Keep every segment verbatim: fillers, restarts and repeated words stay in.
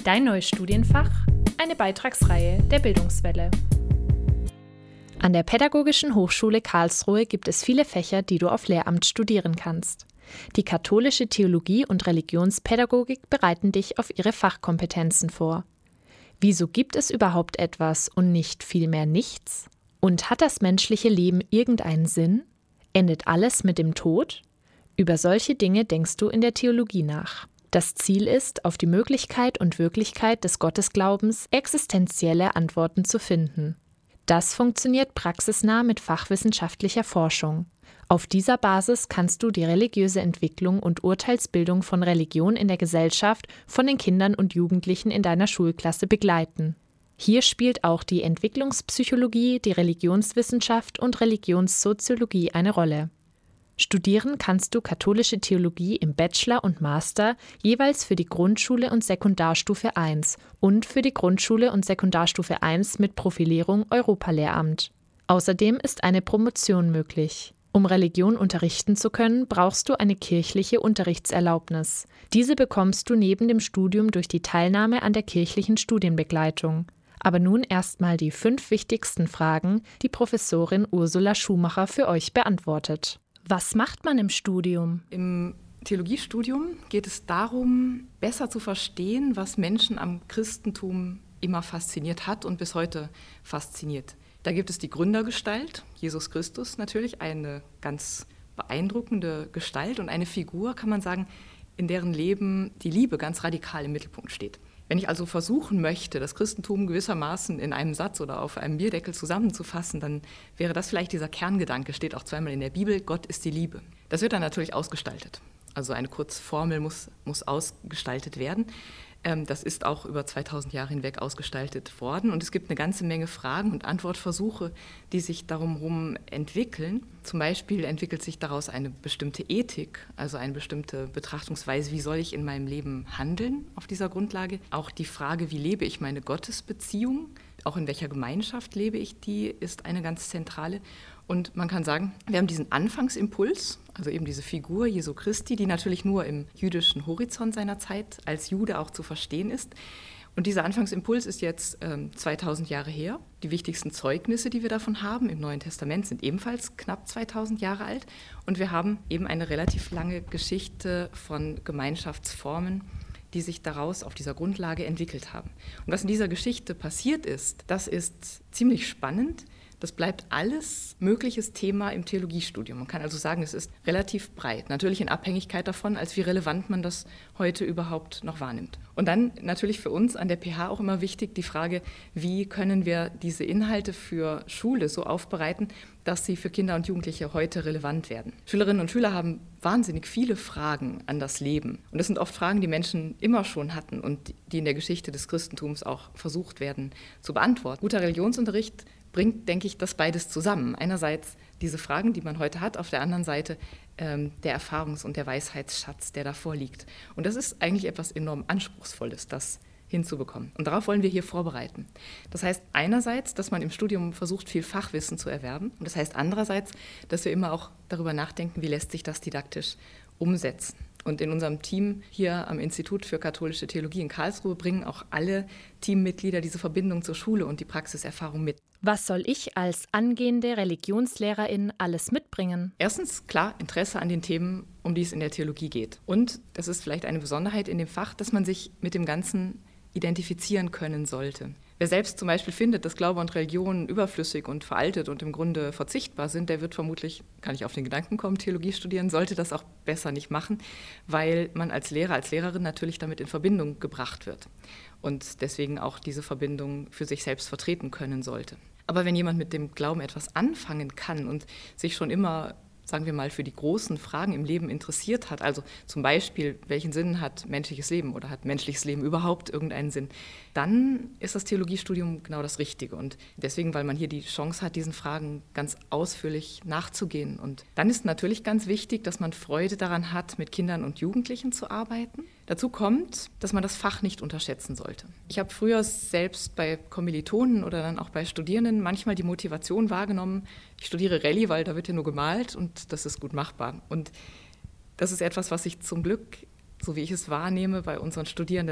Dein neues Studienfach, eine Beitragsreihe der Bildungswelle. An der Pädagogischen Hochschule Karlsruhe gibt es viele Fächer, die du auf Lehramt studieren kannst. Die katholische Theologie und Religionspädagogik bereiten dich auf ihre Fachkompetenzen vor. Wieso gibt es überhaupt etwas und nicht vielmehr nichts? Und hat das menschliche Leben irgendeinen Sinn? Endet alles mit dem Tod? Über solche Dinge denkst du in der Theologie nach. Das Ziel ist, auf die Möglichkeit und Wirklichkeit des Gottesglaubens existenzielle Antworten zu finden. Das funktioniert praxisnah mit fachwissenschaftlicher Forschung. Auf dieser Basis kannst du die religiöse Entwicklung und Urteilsbildung von Religion in der Gesellschaft von den Kindern und Jugendlichen in deiner Schulklasse begleiten. Hier spielt auch die Entwicklungspsychologie, die Religionswissenschaft und Religionssoziologie eine Rolle. Studieren kannst du katholische Theologie im Bachelor und Master jeweils für die Grundschule und Sekundarstufe eins und für die Grundschule und Sekundarstufe eins mit Profilierung Europalehramt. Außerdem ist eine Promotion möglich. Um Religion unterrichten zu können, brauchst du eine kirchliche Unterrichtserlaubnis. Diese bekommst du neben dem Studium durch die Teilnahme an der kirchlichen Studienbegleitung. Aber nun erstmal die fünf wichtigsten Fragen, die Professorin Ursula Schumacher für euch beantwortet. Was macht man im Studium? Im Theologiestudium geht es darum, besser zu verstehen, was Menschen am Christentum immer fasziniert hat und bis heute fasziniert. Da gibt es die Gründergestalt, Jesus Christus natürlich, eine ganz beeindruckende Gestalt und eine Figur, kann man sagen, in deren Leben die Liebe ganz radikal im Mittelpunkt steht. Wenn ich also versuchen möchte, das Christentum gewissermaßen in einem Satz oder auf einem Bierdeckel zusammenzufassen, dann wäre das vielleicht dieser Kerngedanke, steht auch zweimal in der Bibel, Gott ist die Liebe. Das wird dann natürlich ausgestaltet. Also eine Kurzformel muss, muss ausgestaltet werden. Das ist auch über zweitausend Jahre hinweg ausgestaltet worden. Und es gibt eine ganze Menge Fragen und Antwortversuche, die sich darum herum entwickeln. Zum Beispiel entwickelt sich daraus eine bestimmte Ethik, also eine bestimmte Betrachtungsweise, wie soll ich in meinem Leben handeln auf dieser Grundlage. Auch die Frage, wie lebe ich meine Gottesbeziehung, auch in welcher Gemeinschaft lebe ich die, ist eine ganz zentrale. Und man kann sagen, wir haben diesen Anfangsimpuls, also eben diese Figur Jesu Christi, die natürlich nur im jüdischen Horizont seiner Zeit als Jude auch zu verstehen ist. Und dieser Anfangsimpuls ist jetzt ähm, zweitausend Jahre her. Die wichtigsten Zeugnisse, die wir davon haben im Neuen Testament, sind ebenfalls knapp zweitausend Jahre alt. Und wir haben eben eine relativ lange Geschichte von Gemeinschaftsformen, die sich daraus auf dieser Grundlage entwickelt haben. Und was in dieser Geschichte passiert ist, das ist ziemlich spannend. Das bleibt alles mögliches Thema im Theologiestudium. Man kann also sagen, es ist relativ breit. Natürlich in Abhängigkeit davon, als wie relevant man das heute überhaupt noch wahrnimmt. Und dann natürlich für uns an der P H auch immer wichtig die Frage, wie können wir diese Inhalte für Schule so aufbereiten, dass sie für Kinder und Jugendliche heute relevant werden. Schülerinnen und Schüler haben wahnsinnig viele Fragen an das Leben. Und das sind oft Fragen, die Menschen immer schon hatten und die in der Geschichte des Christentums auch versucht werden zu beantworten. Guter Religionsunterricht bringt, denke ich, das beides zusammen. Einerseits diese Fragen, die man heute hat, auf der anderen Seite ähm, der Erfahrungs- und der Weisheitsschatz, der davor liegt. Und das ist eigentlich etwas enorm Anspruchsvolles, das hinzubekommen. Und darauf wollen wir hier vorbereiten. Das heißt einerseits, dass man im Studium versucht, viel Fachwissen zu erwerben. Und das heißt andererseits, dass wir immer auch darüber nachdenken, wie lässt sich das didaktisch umsetzen. Und in unserem Team hier am Institut für katholische Theologie in Karlsruhe bringen auch alle Teammitglieder diese Verbindung zur Schule und die Praxiserfahrung mit. Was soll ich als angehende Religionslehrerin alles mitbringen? Erstens, klar, Interesse an den Themen, um die es in der Theologie geht. Und das ist vielleicht eine Besonderheit in dem Fach, dass man sich mit dem Ganzen identifizieren können sollte. Wer selbst zum Beispiel findet, dass Glaube und Religion überflüssig und veraltet und im Grunde verzichtbar sind, der wird vermutlich, kann ich auf den Gedanken kommen, Theologie studieren, sollte das auch besser nicht machen, weil man als Lehrer, als Lehrerin natürlich damit in Verbindung gebracht wird und deswegen auch diese Verbindung für sich selbst vertreten können sollte. Aber wenn jemand mit dem Glauben etwas anfangen kann und sich schon immer, sagen wir mal, für die großen Fragen im Leben interessiert hat, also zum Beispiel, welchen Sinn hat menschliches Leben oder hat menschliches Leben überhaupt irgendeinen Sinn, dann ist das Theologiestudium genau das Richtige. Und deswegen, weil man hier die Chance hat, diesen Fragen ganz ausführlich nachzugehen. Und dann ist natürlich ganz wichtig, dass man Freude daran hat, mit Kindern und Jugendlichen zu arbeiten. Dazu kommt, dass man das Fach nicht unterschätzen sollte. Ich habe früher selbst bei Kommilitonen oder dann auch bei Studierenden manchmal die Motivation wahrgenommen, ich studiere Rallye, weil da wird ja nur gemalt und das ist gut machbar. Und das ist etwas, was ich zum Glück, so wie ich es wahrnehme, bei unseren Studierenden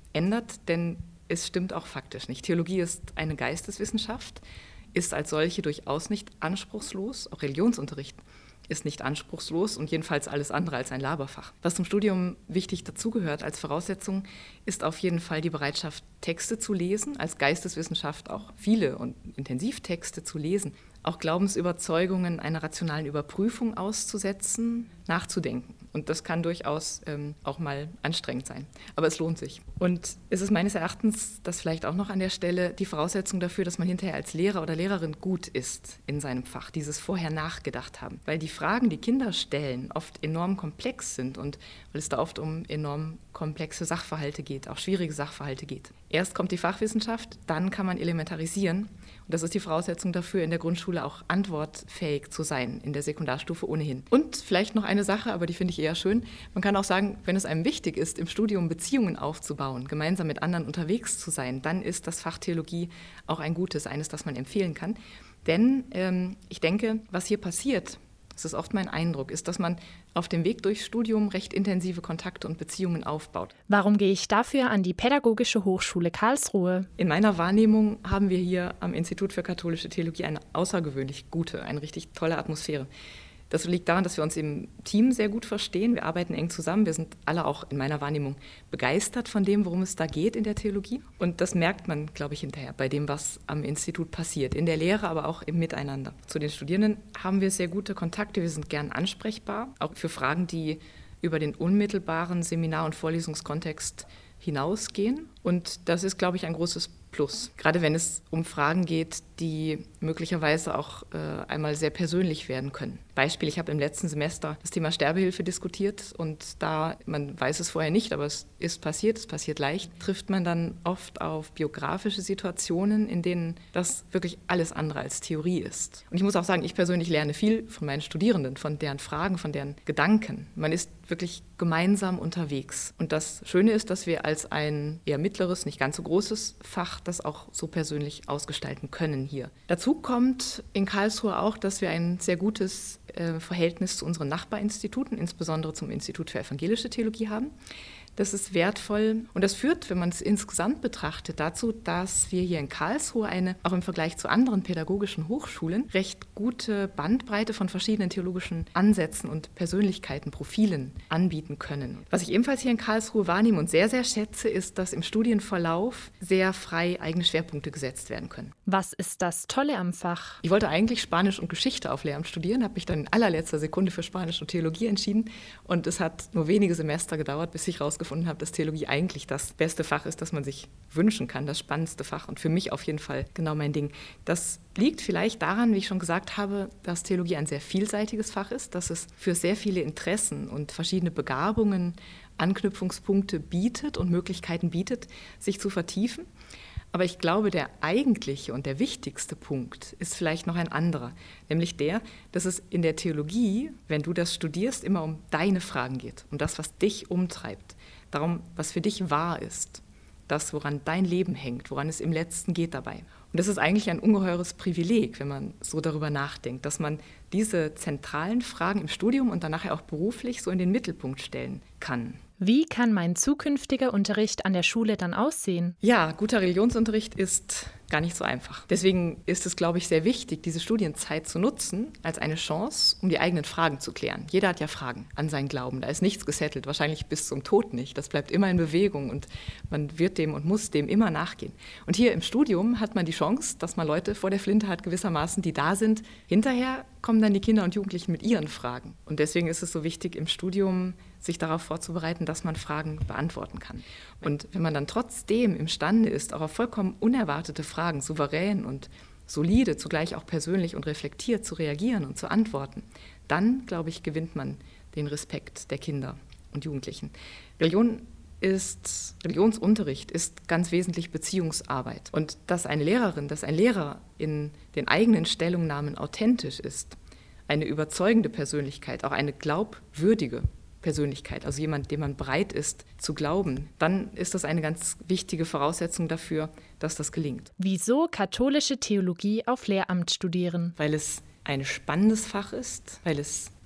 ändert, denn es stimmt auch faktisch nicht. Theologie ist eine Geisteswissenschaft, ist als solche durchaus nicht anspruchslos, auch Religionsunterricht ist nicht anspruchslos und jedenfalls alles andere als ein Laberfach. Was zum Studium wichtig dazugehört als Voraussetzung, ist auf jeden Fall die Bereitschaft, Texte zu lesen, als Geisteswissenschaft auch viele und Intensivtexte zu lesen, auch Glaubensüberzeugungen einer rationalen Überprüfung auszusetzen, nachzudenken. Und das kann durchaus ähm, auch mal anstrengend sein. Aber es lohnt sich. Und es ist meines Erachtens, das vielleicht auch noch an der Stelle, die Voraussetzung dafür, dass man hinterher als Lehrer oder Lehrerin gut ist in seinem Fach, dieses vorher nachgedacht haben. Weil die Fragen, die Kinder stellen, oft enorm komplex sind und weil es da oft um enorm komplexe Sachverhalte geht, auch schwierige Sachverhalte geht. Erst kommt die Fachwissenschaft, dann kann man elementarisieren. Und das ist die Voraussetzung dafür, in der Grundschule auch antwortfähig zu sein, in der Sekundarstufe ohnehin. Und vielleicht noch eine Sache, aber die finde ich eher schön. Man kann auch sagen, wenn es einem wichtig ist, im Studium Beziehungen aufzubauen, gemeinsam mit anderen unterwegs zu sein, dann ist das Fach Theologie auch ein gutes, eines, das man empfehlen kann. Denn ähm, ich denke, was hier passiert, das ist oft mein Eindruck, ist, dass man auf dem Weg durchs Studium recht intensive Kontakte und Beziehungen aufbaut. Warum gehe ich dafür an die Pädagogische Hochschule Karlsruhe? In meiner Wahrnehmung haben wir hier am Institut für katholische Theologie eine außergewöhnlich gute, eine richtig tolle Atmosphäre. Das liegt daran, dass wir uns im Team sehr gut verstehen. Wir arbeiten eng zusammen. Wir sind alle auch in meiner Wahrnehmung begeistert von dem, worum es da geht in der Theologie. Und das merkt man, glaube ich, hinterher bei dem, was am Institut passiert. In der Lehre, aber auch im Miteinander. Zu den Studierenden haben wir sehr gute Kontakte. Wir sind gern ansprechbar, auch für Fragen, die über den unmittelbaren Seminar- und Vorlesungskontext hinausgehen. Und das ist, glaube ich, ein großes Plus. Gerade wenn es um Fragen geht, die möglicherweise auch äh, einmal sehr persönlich werden können. Beispiel, ich habe im letzten Semester das Thema Sterbehilfe diskutiert und da, man weiß es vorher nicht, aber es ist passiert, es passiert leicht, trifft man dann oft auf biografische Situationen, in denen das wirklich alles andere als Theorie ist. Und ich muss auch sagen, ich persönlich lerne viel von meinen Studierenden, von deren Fragen, von deren Gedanken. Man ist wirklich gemeinsam unterwegs. Und das Schöne ist, dass wir als ein eher mittleres, nicht ganz so großes Fach das auch so persönlich ausgestalten können hier. Dazu kommt in Karlsruhe auch, dass wir ein sehr gutes äh, Verhältnis zu unseren Nachbarinstituten, insbesondere zum Institut für evangelische Theologie haben. Das ist wertvoll und das führt, wenn man es insgesamt betrachtet, dazu, dass wir hier in Karlsruhe eine, auch im Vergleich zu anderen pädagogischen Hochschulen, recht gute Bandbreite von verschiedenen theologischen Ansätzen und Persönlichkeiten, Profilen anbieten können. Was ich ebenfalls hier in Karlsruhe wahrnehme und sehr, sehr schätze, ist, dass im Studienverlauf sehr frei eigene Schwerpunkte gesetzt werden können. Was ist das Tolle am Fach? Ich wollte eigentlich Spanisch und Geschichte auf Lehramt studieren, habe mich dann in allerletzter Sekunde für Spanisch und Theologie entschieden und es hat nur wenige Semester gedauert, bis ich rausgefunden habe, dass Theologie eigentlich das beste Fach ist, das man sich wünschen kann, das spannendste Fach und für mich auf jeden Fall genau mein Ding. Das liegt vielleicht daran, wie ich schon gesagt habe, dass Theologie ein sehr vielseitiges Fach ist, dass es für sehr viele Interessen und verschiedene Begabungen Anknüpfungspunkte bietet und Möglichkeiten bietet, sich zu vertiefen. Aber ich glaube, der eigentliche und der wichtigste Punkt ist vielleicht noch ein anderer, nämlich der, dass es in der Theologie, wenn du das studierst, immer um deine Fragen geht, um das, was dich umtreibt, darum, was für dich wahr ist, das, woran dein Leben hängt, woran es im Letzten geht dabei. Und das ist eigentlich ein ungeheures Privileg, wenn man so darüber nachdenkt, dass man diese zentralen Fragen im Studium und dann nachher auch beruflich so in den Mittelpunkt stellen kann. Wie kann mein zukünftiger Unterricht an der Schule dann aussehen? Ja, guter Religionsunterricht ist gar nicht so einfach. Deswegen ist es, glaube ich, sehr wichtig, diese Studienzeit zu nutzen als eine Chance, um die eigenen Fragen zu klären. Jeder hat ja Fragen an seinen Glauben. Da ist nichts gesettelt, wahrscheinlich bis zum Tod nicht. Das bleibt immer in Bewegung und man wird dem und muss dem immer nachgehen. Und hier im Studium hat man die Chance, dass man Leute vor der Flinte hat gewissermaßen, die da sind. Hinterher kommen dann die Kinder und Jugendlichen mit ihren Fragen. Und deswegen ist es so wichtig, im Studium sich darauf vorzubereiten, dass man Fragen beantworten kann. Und wenn man dann trotzdem imstande ist, auch auf vollkommen unerwartete Fragen souverän und solide, zugleich auch persönlich und reflektiert zu reagieren und zu antworten, dann, glaube ich, gewinnt man den Respekt der Kinder und Jugendlichen. Religion ist, Religionsunterricht ist ganz wesentlich Beziehungsarbeit. Und dass eine Lehrerin, dass ein Lehrer in den eigenen Stellungnahmen authentisch ist, eine überzeugende Persönlichkeit, auch eine glaubwürdige Persönlichkeit, also jemand, dem man bereit ist zu glauben, dann ist das eine ganz wichtige Voraussetzung dafür, dass das gelingt. Wieso katholische Theologie auf Lehramt studieren? Weil es ein spannendes Fach ist, weil es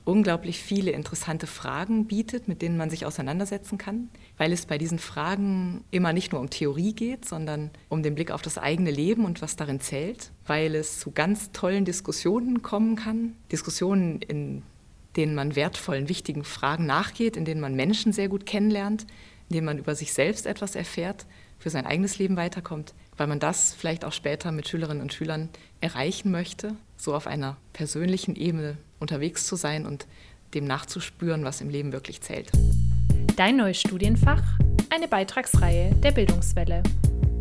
unglaublich viele interessante Fragen bietet, mit denen man sich auseinandersetzen kann, weil es bei diesen Fragen immer nicht nur um Theorie geht, sondern um den Blick auf das eigene Leben und was darin zählt, weil es zu ganz tollen Diskussionen kommen kann, Diskussionen, in denen man wertvollen, wichtigen Fragen nachgeht, in denen man Menschen sehr gut kennenlernt, in denen man über sich selbst etwas erfährt, für sein eigenes Leben weiterkommt, weil man das vielleicht auch später mit Schülerinnen und Schülern erreichen möchte, so auf einer persönlichen Ebene unterwegs zu sein und dem nachzuspüren, was im Leben wirklich zählt. Dein neues Studienfach, eine Beitragsreihe der Bildungswelle.